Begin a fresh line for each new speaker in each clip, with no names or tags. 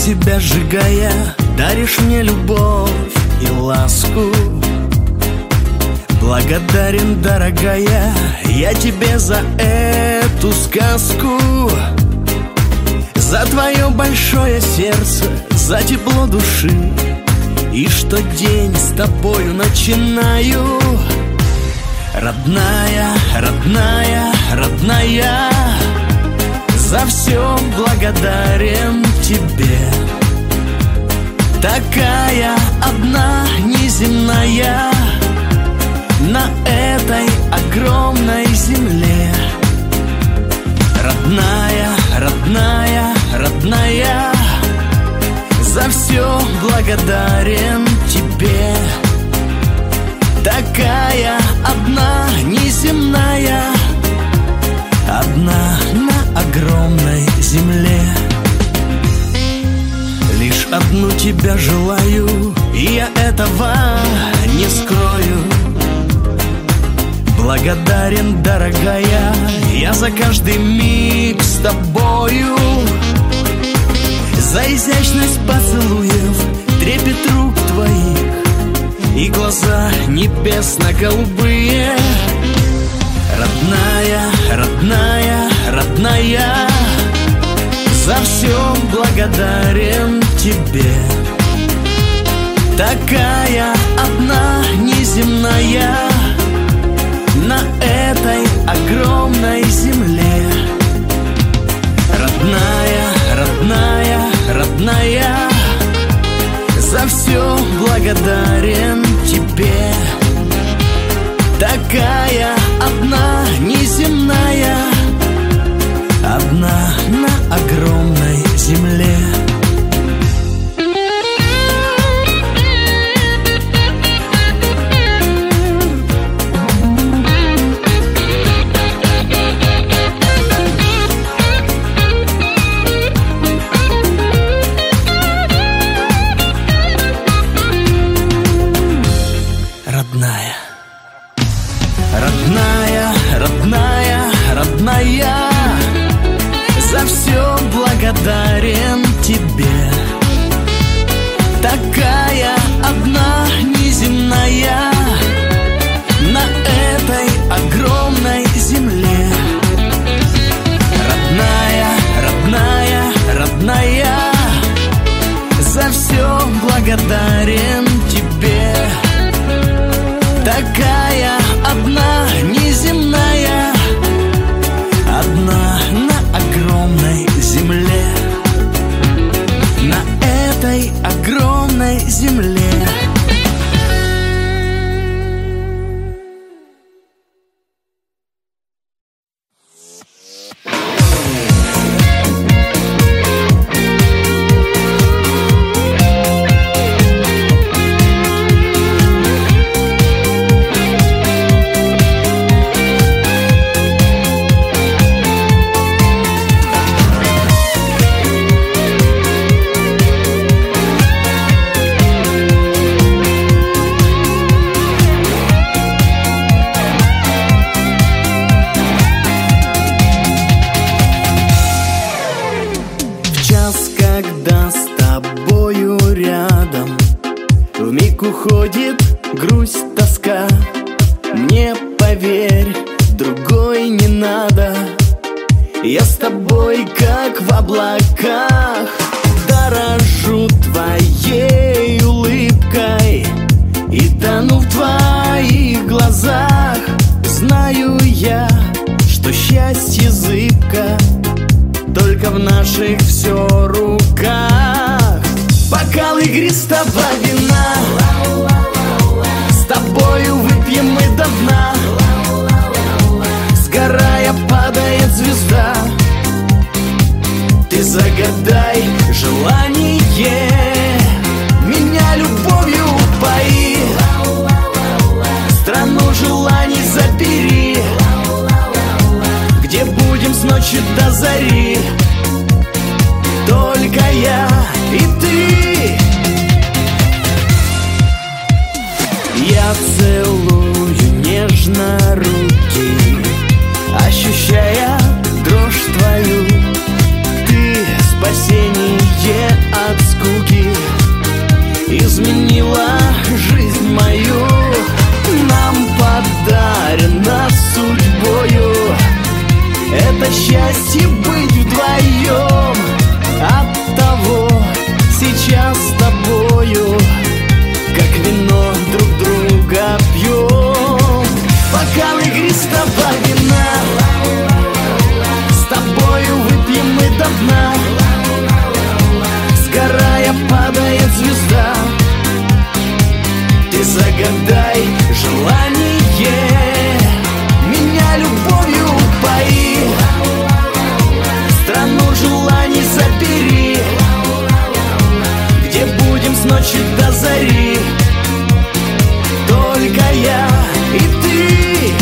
тебя сжигая, даришь мне любовь и ласку. Благодарен, дорогая, я тебе за эту сказку, за твое большое сердце, за тепло души, и что день с тобою начинаю. Родная, родная, родная, за все благодарен тебе. Такая одна неземная на этой огромной земле. Родная, родная, родная, за все благодарен тебе. Такая одна неземная, одна на огромной земле. Лишь одну тебя желаю, и я этого не скрою. Благодарен, дорогая, я за каждый миг с тобою, за изящность поцелуев, трепет рук твоих и глаза небесно-голубые. Родная, родная, родная, за все благодарен тебе. Такая одна неземная на этой огромной земле. Родная, родная, родная, за все благодарен тебе. Такая одна неземная, одна на огромной земле. Родная, родная, родная, родная, за все благодарен тебе. Такая одна неземная на этой огромной земле. Родная, родная, родная, за все благодарен тебе. Такая одна неземная, одна на огромной земле. На этой огромной земле. Когда с тобою рядом вмиг уходит грусть, тоска, мне, поверь, другой не надо. Я с тобой, как в облаках, дорожу твоей улыбкой и тону в твоих глазах. Знаю я, что счастье зыбко, только в наших все руках. Бокал игристого вина с тобою выпьем мы до дна. Сгорая падает звезда, ты загадай желание, меня любовью упои, страну желаний забери, где будем с ночи до зари, только я и ты. Я целую нежно руки, ощущая дрожь твою. Ты спасение от это счастье быть вдвоем. Оттого сейчас с тобою, как вино, друг друга пьем. Бокал игристого вина с тобою выпьем мы до дна. Сгорая, падает звезда. Ты загадай желание, меня любовью упои. Страну желаний забери, где будем с ночи до зари. Только я и ты.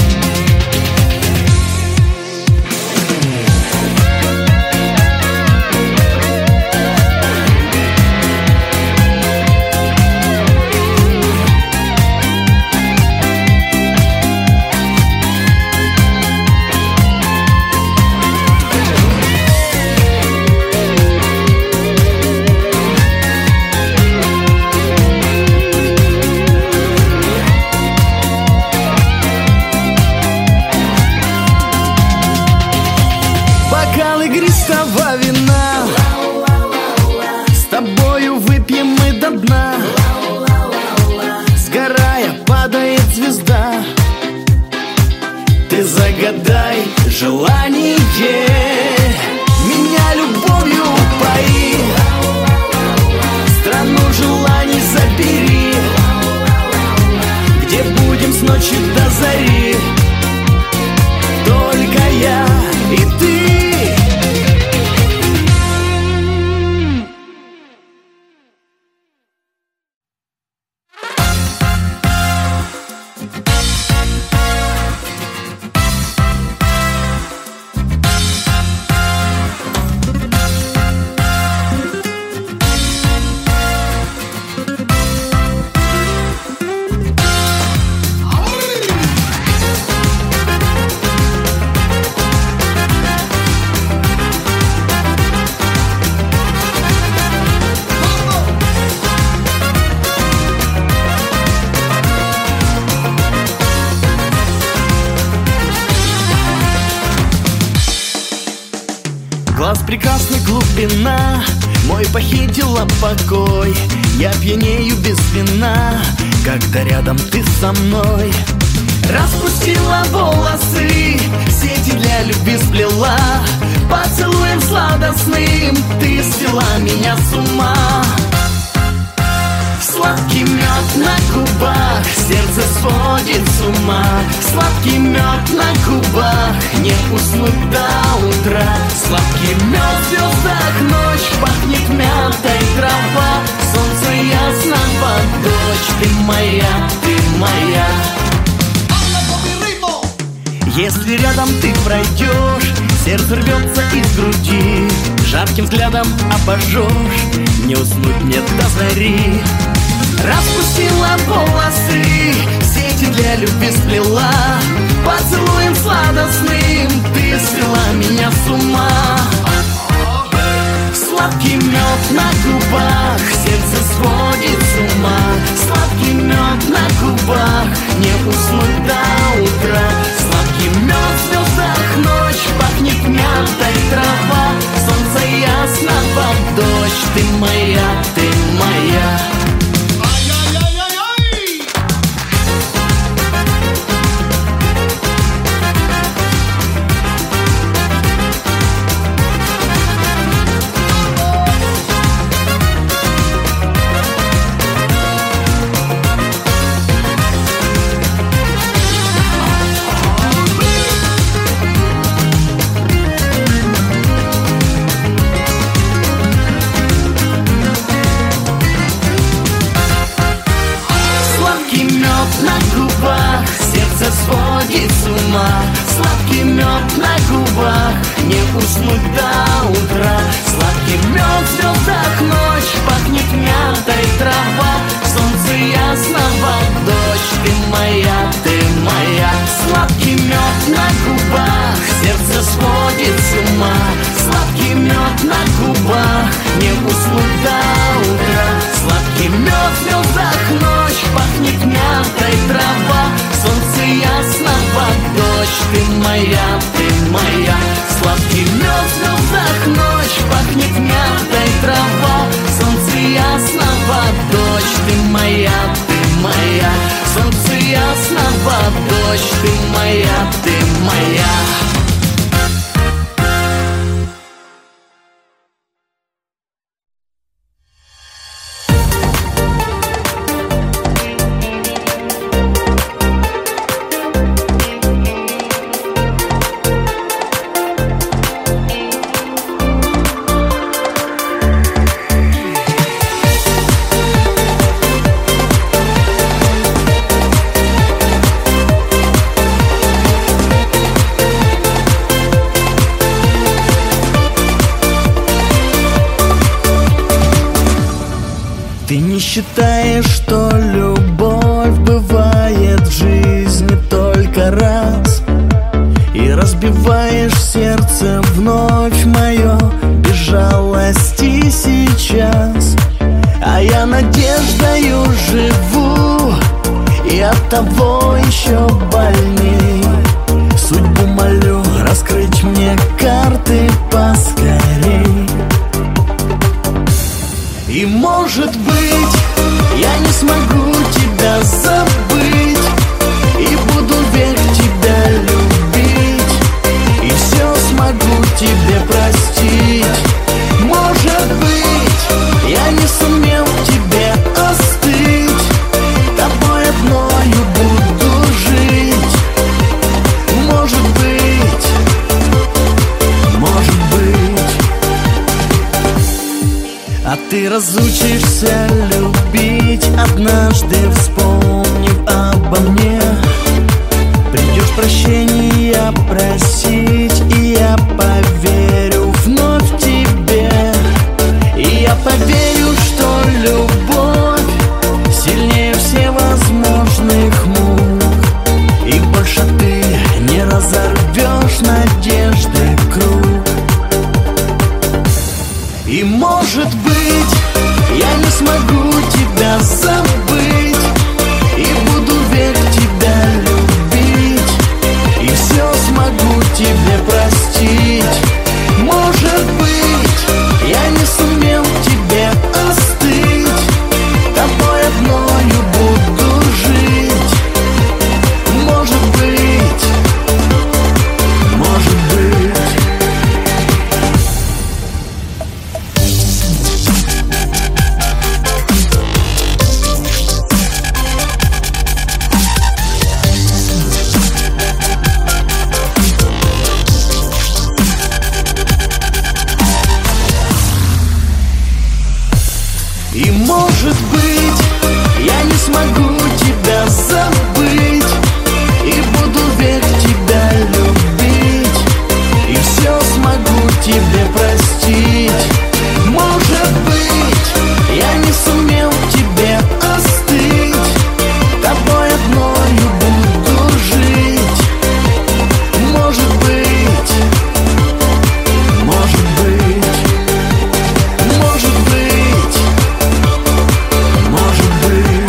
Бокал игристого вина с тобою выпьем мы до дна. Сгорая, падает звезда. Ты загадай желание, меня любовью упои. Страну желаний забери, где будем с ночи до зари. Только я и ты. Глаз прекрасный, глубина, мой похитила покой. Я пьянею без вина, когда рядом ты со мной. Распустила волосы, сети для любви сплела. Поцелуем сладостным ты свела меня с ума. Сладкий мед на губах, сердце сводит с ума. Сладкий мед на губах, не уснуть до утра. Сладкий мед в звездах, ночь пахнет мятой трава. Солнце ясно под дождь, ты моя, ты моя. Если рядом ты пройдешь, сердце рвется из груди. Жарким взглядом обожжешь, не уснуть мне до зари. Распустила волосы, сети для любви сплела. Поцелуем сладостным ты свела меня с ума. Сладкий мед на губах, сердце сводит с ума. Сладкий мед на губах, не уснуть до утра. Сладкий мед в звездах, ночь пахнет мятой трава. Солнце ясно под дождь, ты моя, ты моя. На губах, сердце сводит с ума. Сладкий мед на губах, не уснуть до утра. Сладкий мед в звездах, ночь пахнет мятой трава. Солнце ясно под дождь, ты моя, ты моя. Сладкий мед на губах, сердце сводит с ума. Сладкий мед на губах, не уснуть до утра. Сладкий мед в звездах, ночь пахнет мятой трава. Солнце ясно под дождь, ты моя, ты моя. Сладкий мед в звездах ночь, пахнет мятой трава. Солнце ясного дождь, ты моя, ты моя. Солнце ясного дождь, ты моя, ты моя.
Ты не считаешь, что любовь бывает в жизни только раз, и разбиваешь сердце вновь мое без жалости сейчас. А я надеждою живу, и от того еще больней. Судьбу молю раскрыть мне карты поскорей. И может быть, я не смогу тебя забыть, и буду век тебя любить, и все смогу тебе простить. Может быть, я не сумел тебе остыть, тобой одною буду жить. Может быть, может быть. А ты разучишься любить, однажды вспомнив обо мне. Придешь прощения просить, и я поверю вновь тебе. И я поверю, что любовь сильнее всевозможных мук, и больше ты не разорвешь надежды круг. И может быть, я не смогу тебя забыть, и буду век тебя любить, и все смогу тебе простить. Может быть, я не сумел тебе остыть, тобой одною буду жить. Может быть, может быть. И может быть, я не смогу тебя забыть, и буду век тебя любить, и все смогу тебе простить. Может быть, я не сумел тебе остыть, тобой одною буду жить. Может быть, может быть, может быть. Может быть.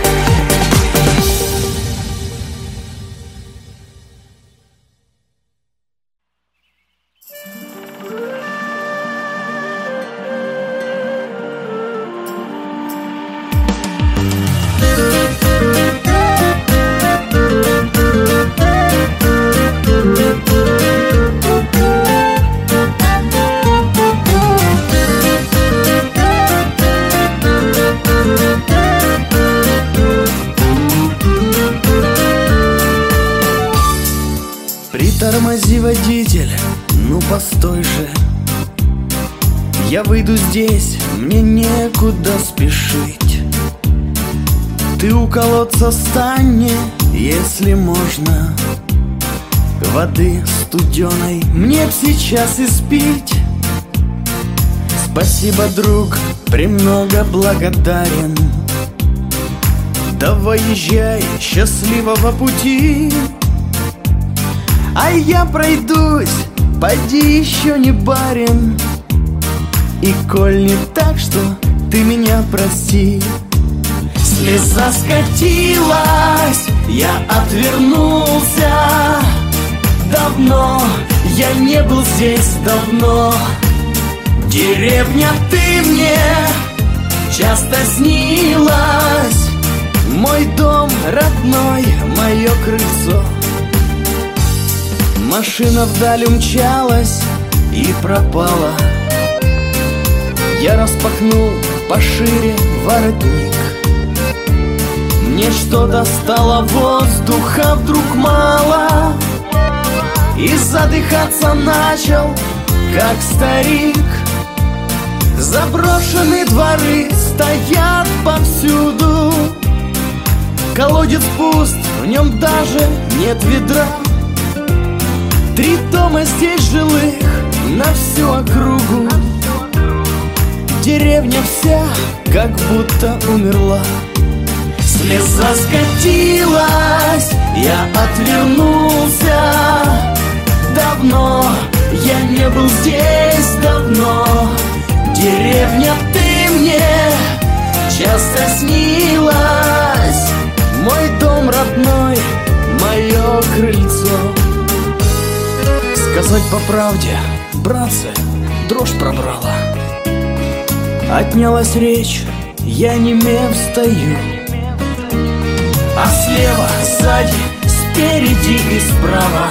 Притормози, водитель, ну постой же. Я выйду здесь, мне некуда спешить. Ты у колодца стань, если можно. Воды студеной мне б сейчас испить. Спасибо, друг, премного благодарен. Давай езжай, счастливого пути. А я пройдусь, поди еще не барин. И коль не так, что ты меня прости. Слеза скатилась, я отвернулся. Давно я не был здесь давно. Деревня, ты мне часто снилась, мой дом родной, мое крыльцо. Машина вдаль умчалась и пропала. Я распахнул пошире воротник. Мне что-то стало, воздуха вдруг мало, и задыхаться начал, как старик. Заброшенные дворы стоят повсюду, колодец пуст, в нем даже нет ведра. 3 дома здесь жилых на всю округу. Деревня вся как будто умерла. Слеза скатилась, я отвернулся. Давно я не был здесь, давно. Деревня, ты мне часто снилась, мой дом родной, мое крыльцо. Сказать по правде, братцы, дрожь пробрала. Отнялась речь, я немев стою. А слева, сзади, спереди и справа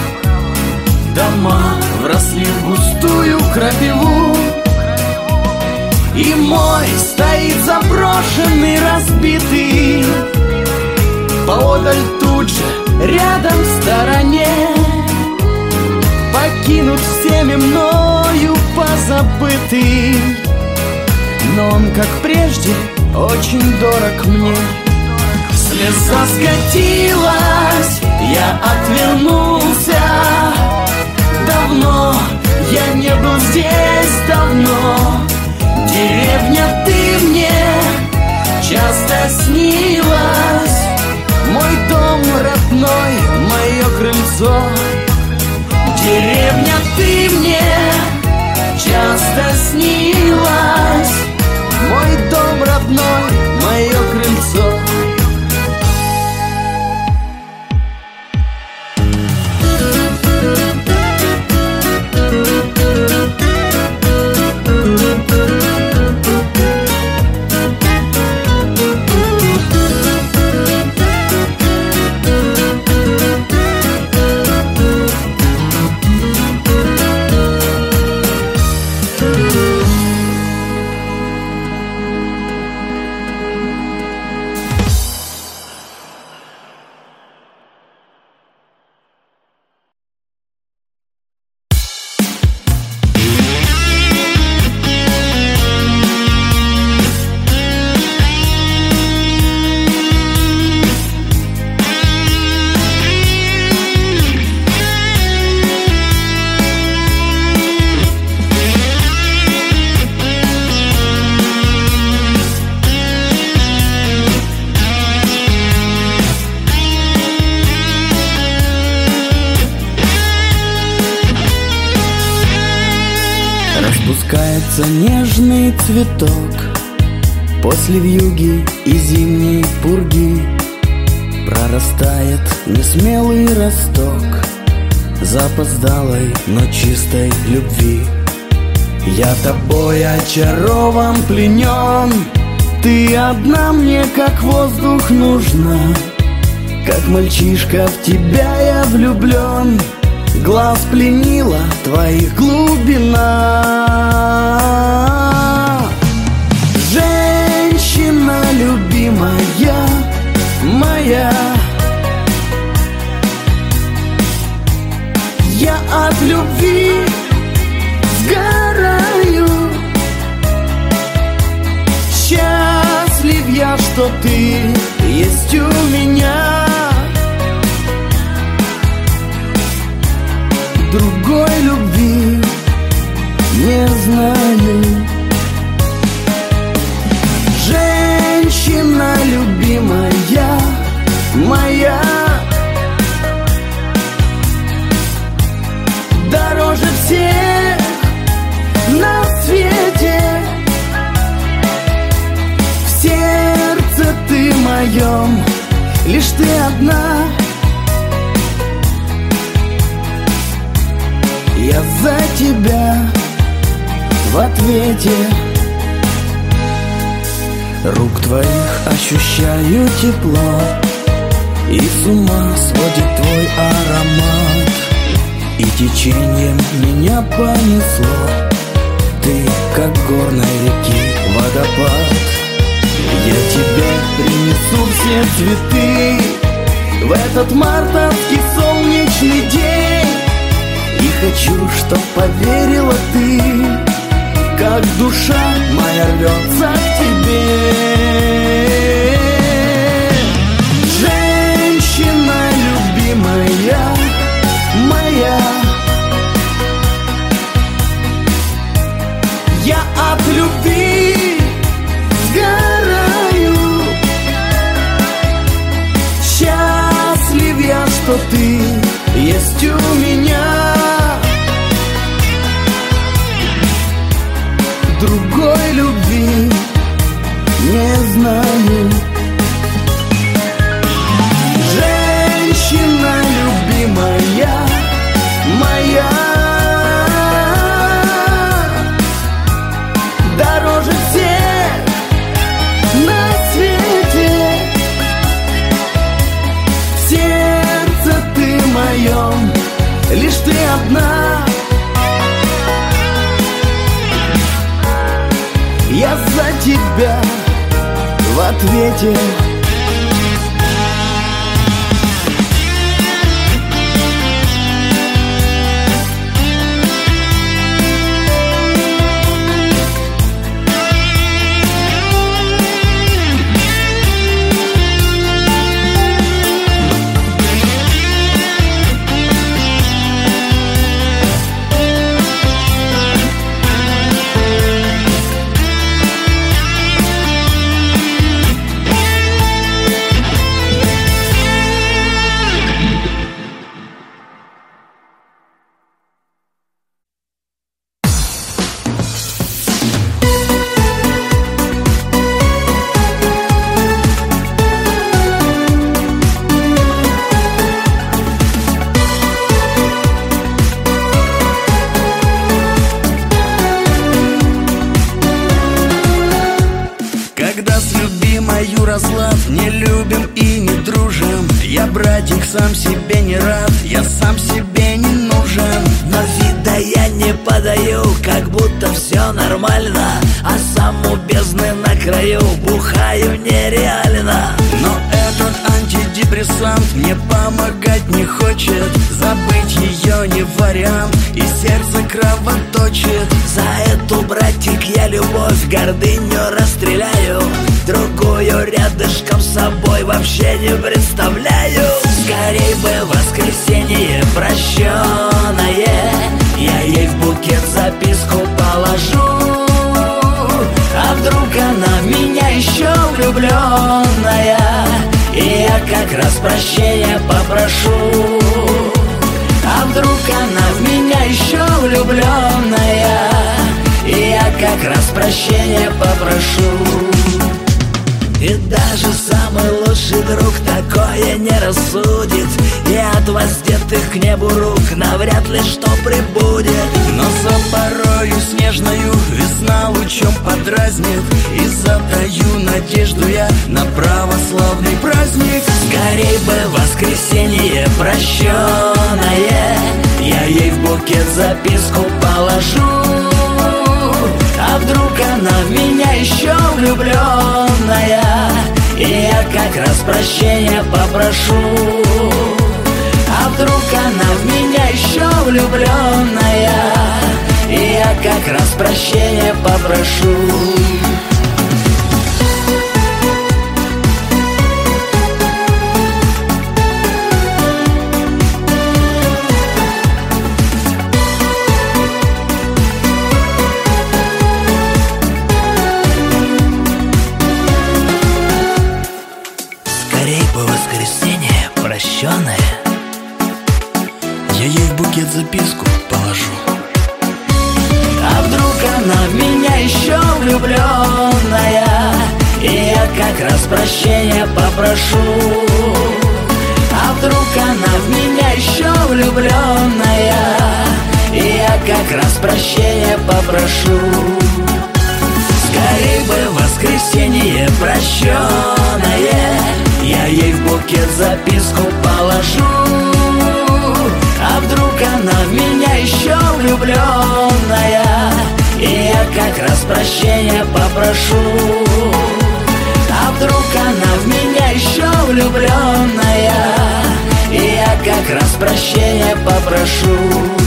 дома вросли в густую крапиву. И мой стоит заброшенный, разбитый, поодаль тут же, рядом в стороне, покинут всеми мною позабытый. Но он, как прежде, очень дорог мне. Слеза скатилась, я отвернулся. Давно я не был здесь, давно. Деревня, ты мне часто снилась, мой дом родной, мое крыльцо. Деревня, ты мне часто снилась, мой дом родной, мое крыльцо. Распускается нежный цветок после вьюги и зимней пурги. Прорастает несмелый росток запоздалой, но чистой любви. Я тобой очарован, пленен, ты одна мне как воздух нужна. Как мальчишка в тебя я влюблен, глаз пленила твоих глубина. Женщина любимая моя, я от любви сгораю. Счастлив я, что ты есть у меня. Другой любви не знаю. Женщина любимая моя, дороже всех на свете. В сердце ты моем лишь ты одна. Я за тебя в ответе. Рук твоих ощущаю тепло, и с ума сводит твой аромат. И течением меня понесло, ты как горной реки водопад. Я тебе принесу все цветы в этот мартовский солнечный день. И хочу, чтоб поверила ты, как душа моя рвется к тебе. Женщина любимая моя, я от любви сгораю. Счастлив я, что ты есть у меня. Другой любви не знаю. Женщина любимая моя, дороже всех на свете. В сердце ты моем лишь ты одна. Я за тебя в ответе.
Разлад, не любим и не дружим. Я, братик, сам себе не рад, я сам себе не нужен.
Но вида я не подаю, как будто все нормально, а сам у бездны на краю бухаю нереально.
Но этот антидепрессант мне помогать не хочет. Забыть ее не вариант, и сердце кровоточит.
За эту, братик, я любовь, гордыню расстреляю. Другую рядышком с собой вообще не представляю. Скорей бы воскресенье прощенное, я ей в букет записку положу. А вдруг она в меня еще влюбленная, и я как раз прощения попрошу. А вдруг она в меня еще влюбленная, и я как раз прощения попрошу. И даже самый лучший друг такое не рассудит, и от воздетых к небу рук навряд ли что прибудет.
Но за порою снежною весна лучом подразнит, и задаю надежду я на православный праздник.
Скорей бы воскресенье прощенное, я ей в букет записку положу. А вдруг она в меня еще влюбленная, и я как раз прощения попрошу. А вдруг она в меня еще влюбленная, и я как раз прощения попрошу.
Я ей в букет записку положу.
А вдруг она в меня еще влюбленная, и я как раз прощения попрошу. А вдруг она в меня еще влюбленная, и раз прощения попрошу. Скорей бы воскресенье прощенное, я ей в букет записку положу. А вдруг она в меня еще влюбленная, и я как раз прощения попрошу. А вдруг она в меня еще влюбленная, и я как раз прощения попрошу.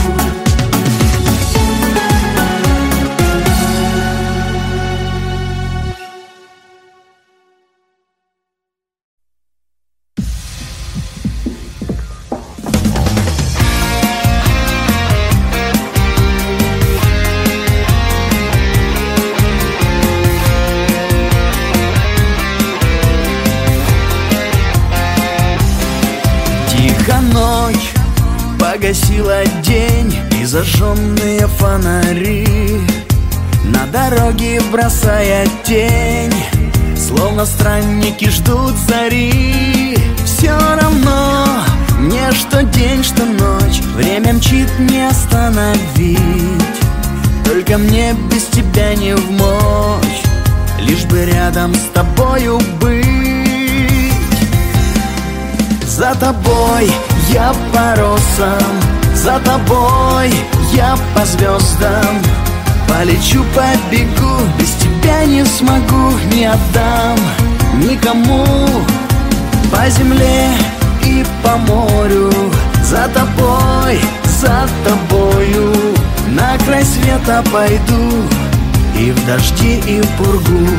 Ночь погасила день и зажженные фонари, на дороге бросая тень, словно странники ждут зари. Все равно мне, что день, что ночь, время мчит не остановить. Только мне без тебя не вмочь, лишь бы рядом с тобою быть. За тобой я по росам, за тобой я по звездам. Полечу, побегу, без тебя не смогу, не отдам никому. По земле и по морю, за тобой, за тобою, на край света пойду, и в дожди, и в пургу.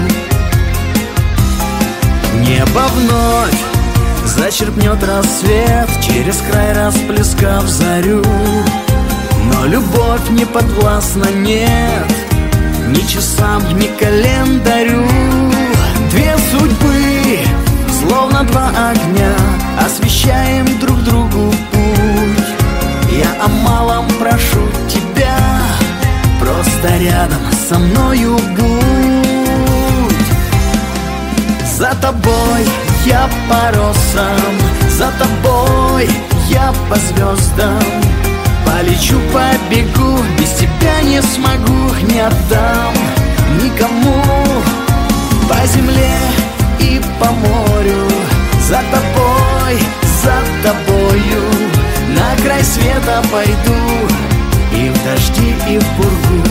Небо вновь зачерпнет рассвет, через край расплескав зарю. Но любовь не подвластна, нет, ни часам, ни календарю. Две судьбы, словно два огня, освещаем друг другу путь. Я о малом прошу тебя, просто рядом со мною будь. За тобой я по росам, за тобой я по звездам. Полечу, побегу, без тебя не смогу, не отдам никому. По земле и по морю, за тобой, за тобою, на край света пойду, и в дожди, и в пургу.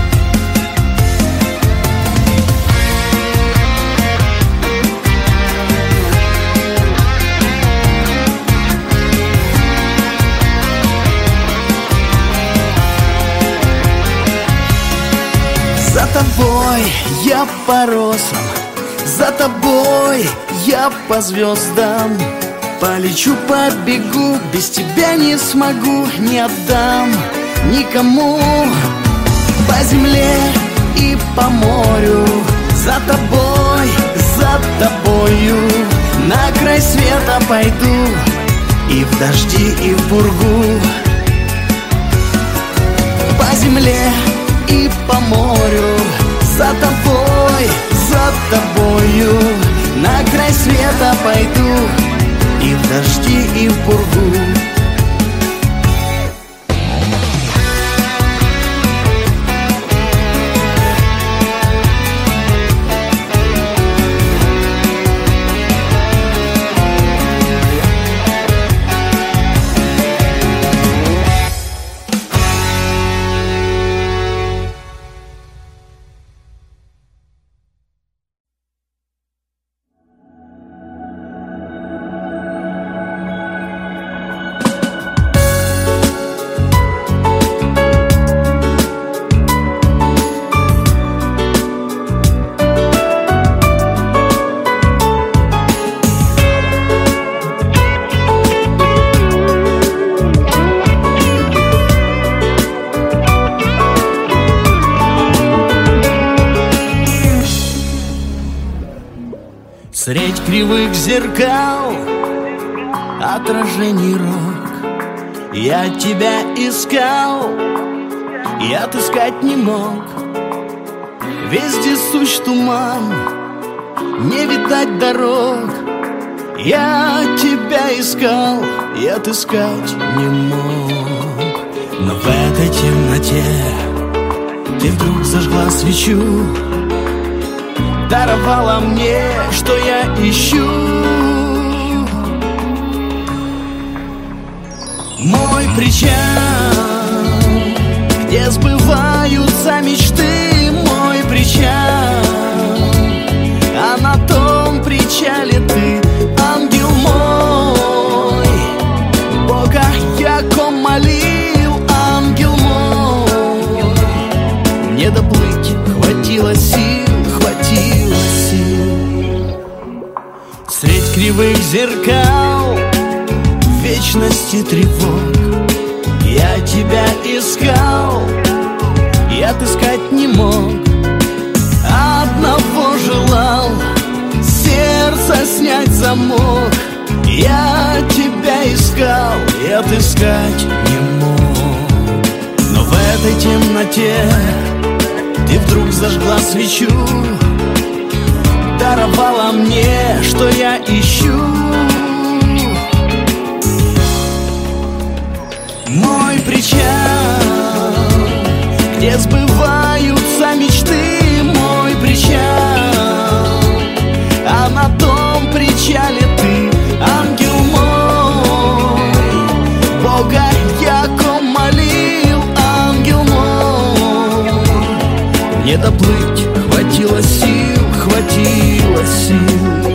За тобой я по росам, за тобой я по звездам. Полечу, побегу, без тебя не смогу, не отдам никому. По земле и по морю, за тобой, за тобою, на край света пойду, и в дожди, и в пургу. По земле и по морю, за тобой, за тобою, на край света пойду, и в дожди, и в пургу. Средь кривых зеркал, отражений рок, я тебя искал и отыскать не мог. Везде сущ туман, не видать дорог. Я тебя искал и отыскать не мог. Но в этой темноте ты вдруг зажгла свечу, даровала мне, что я ищу. Мой причал, где сбываются мечты, мой причал, а на том причале ты, ангел мой. Бога я ком молил, ангел мой. Не доплыть хватило сил, хватило сил. Средь кривых зеркал, в вечности тревог, я тебя искал и отыскать не мог. Одного желал, сердце снять замок. Я тебя искал и отыскать не мог. Но в этой темноте ты вдруг зажгла свечу, даровала мне, что я ищу. Мой причал, где сбываются мечты, мой причал, а на том причале ты, ангел мой. Бога я ком молил, ангел мой. Не доплыть хватило сил, хватило сил.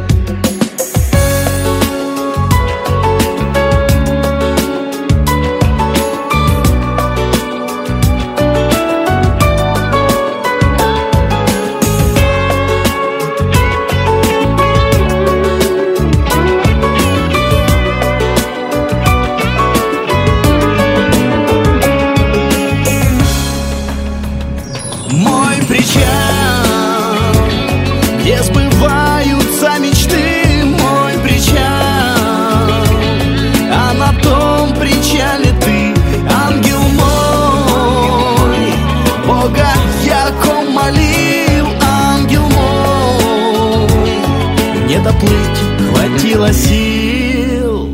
Доплыть хватило сил,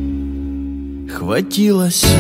хватило сил.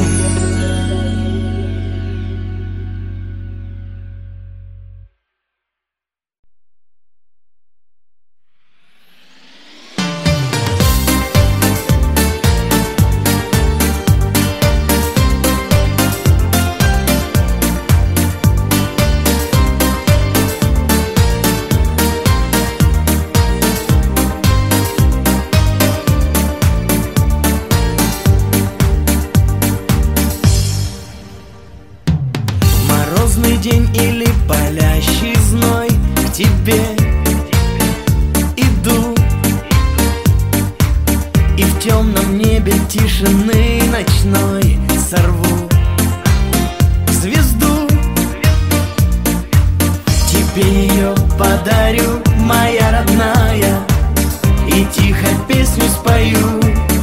День или палящий зной, к тебе иду, и в темном небе тишины ночной сорву звезду. Тебе ее подарю, моя родная, и тихо песню спою.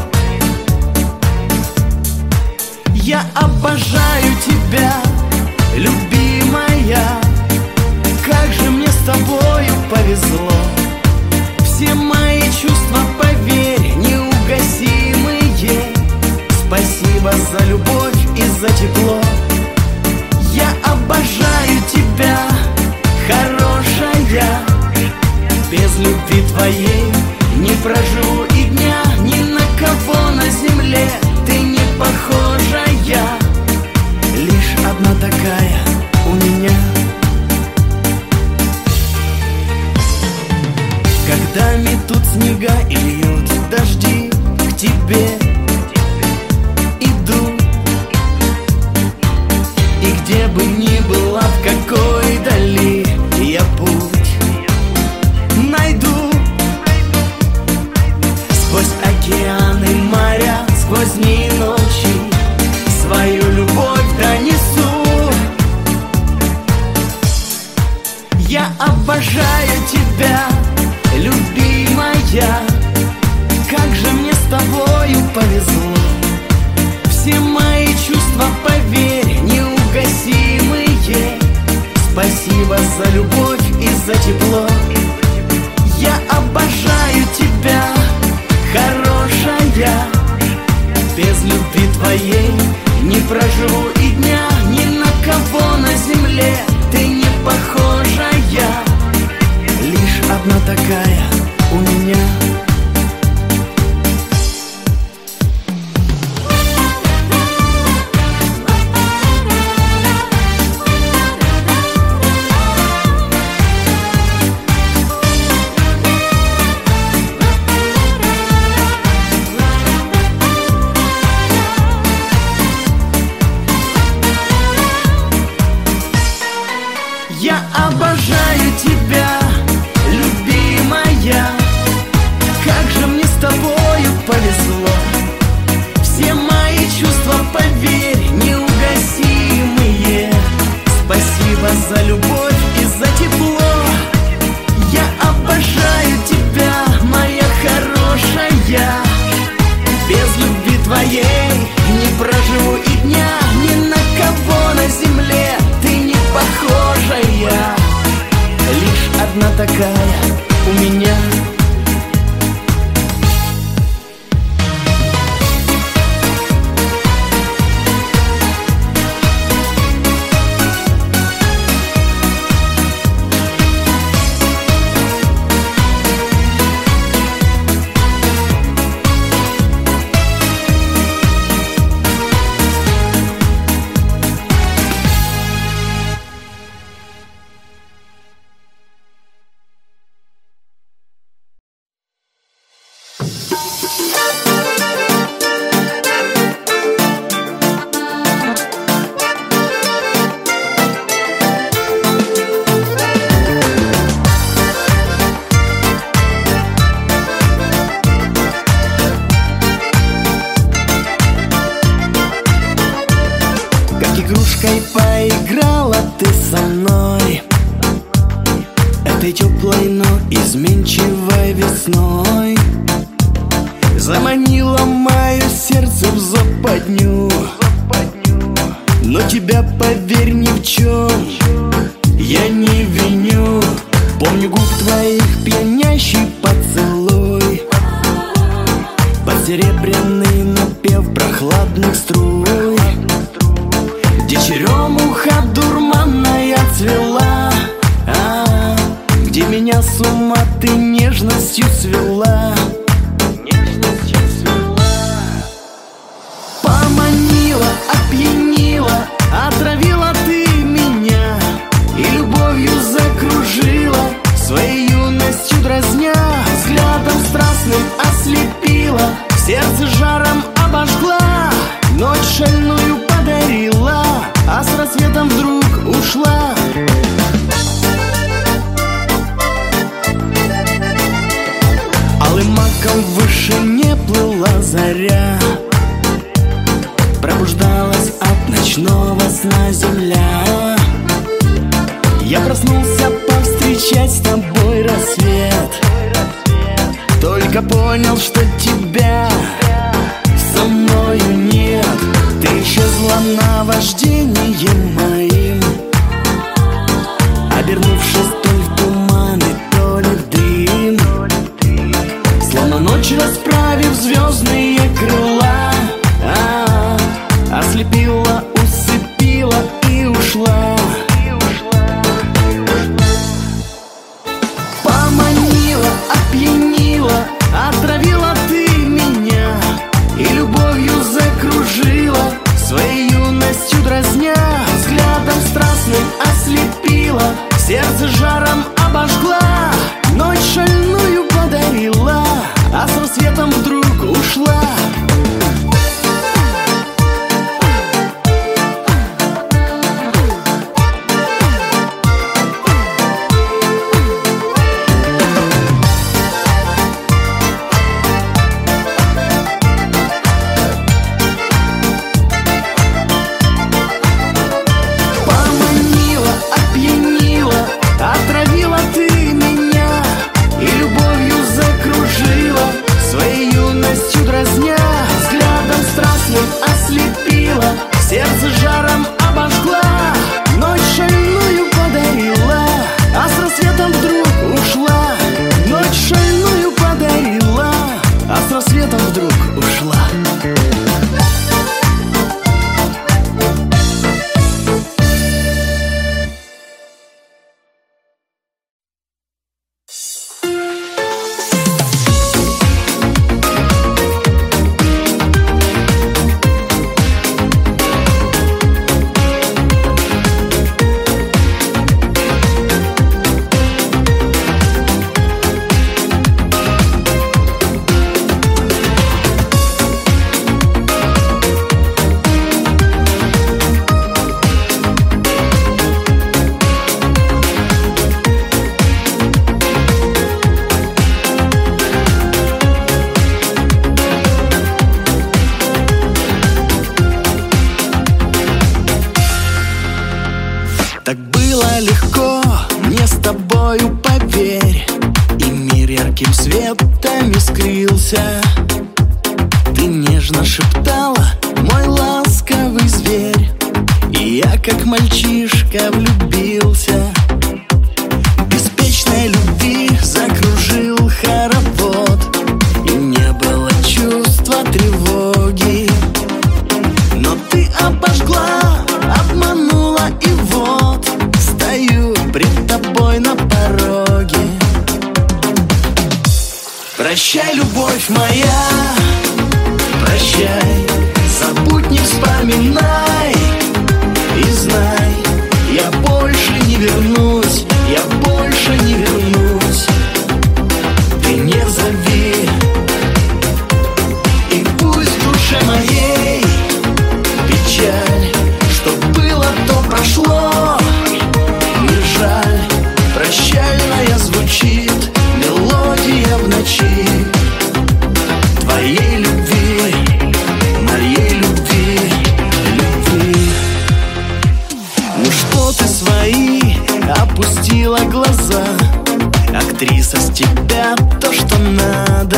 Я обожаю тебя, любимая, как же мне с тобою повезло. Все мои чувства, поверь, неугасимые. Спасибо за любовь и за тепло. Я обожаю тебя, хорошая. Без любви твоей не проживу и дня. Ни на кого на земле ты не похожая. Лишь одна такая у меня. Когда метут снега и льют дожди, к тебе иду. И где бы ни была, в какой дали, я путь найду. Сквозь океаны, моря, сквозь дни и ночи свою любовь донесу. Я обожаю тебя, любимая, как же мне с тобою повезло. Все мои чувства, поверь, неугасимые. Спасибо Игрушкой поиграла ты со мной, этой теплой, но изменчивой весной. Заманила мое сердце в западню, но тебя, поверь, ни в чем я не виню. Помню губ твоих пьянящий поцелуй, под серебряный напев прохладных струй, где черемуха дурманная цвела, где меня с ума ты нежностью свела. Поманила, опьянила, отравила ты меня и любовью закружила, своей юностью дразня. Взглядом страстным ослепила, сердце жаром обожгла, ночь шальную подарила, а с рассветом вдруг ушла. Алым маком в вышине плыла заря, пробуждалась от ночного сна земля. Я проснулся повстречать с тобой рассвет, только понял, что тебя со мною нет. Ты исчезла наваждением моим, обернувшись то ли в туманы, то ли в дым. Словно ночь расправив звездные крыла, ослепила, усыпила и ушла. Поманила, опьянила, отравила ты меня и любовью закружила, своей юностью дразня. Взглядом страстным ослепила, сердце жаром обожгла, ночь шальную подарила, а с рассветом вдруг ушла. Отравила ты меня и любовью закружила, своей юностью дразня. Взглядом страстным ослепила, сердце жаром обожгла, ночь шальную подарила, а с рассветом вдруг ушла. Ночь шальную подарила, а с рассветом вдруг ушла. Так было легко мне с тобою, поверь, и мир ярким светом искрился. Ты нежно шептала, мой ласковый зверь, и я как мальчишка влюбился. Беспечной любви закружил хоровод, и не было чувства тревоги. Но ты обожгла, обманула, и вот стою пред тобой на пороге. Прощай, любовь моя, прощай, забудь, не вспоминай. И знай, я больше не вернусь, я больше не вернусь. Ты не зови, и пусть в душе моей печаль, что было, то прошло. Не жаль, прощальная звучит мелодия в ночи. Твоей любви, моей любви, любви. закрыла глаза. Актриса, с тебя то, что надо.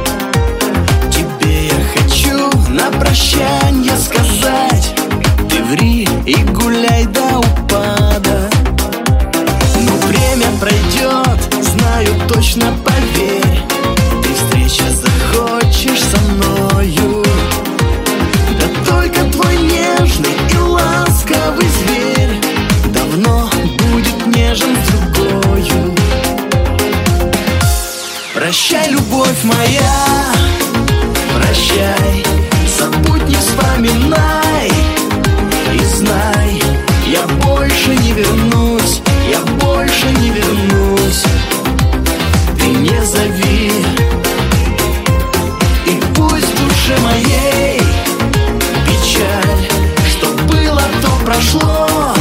Тебе я хочу на прощанье сказать: ты ври и гуляй до упада. Но время пройдет, знаю точно, поверь. Ты встречи захочешь со мною. Да только твой нежный и ласковый зверь давно будет нежен с другою. Прощай, любовь моя, прощай, забудь, не вспоминай. И знай, я больше не вернусь, я больше не вернусь. Ты не зови, и пусть в душе моей печаль, что было, то прошло.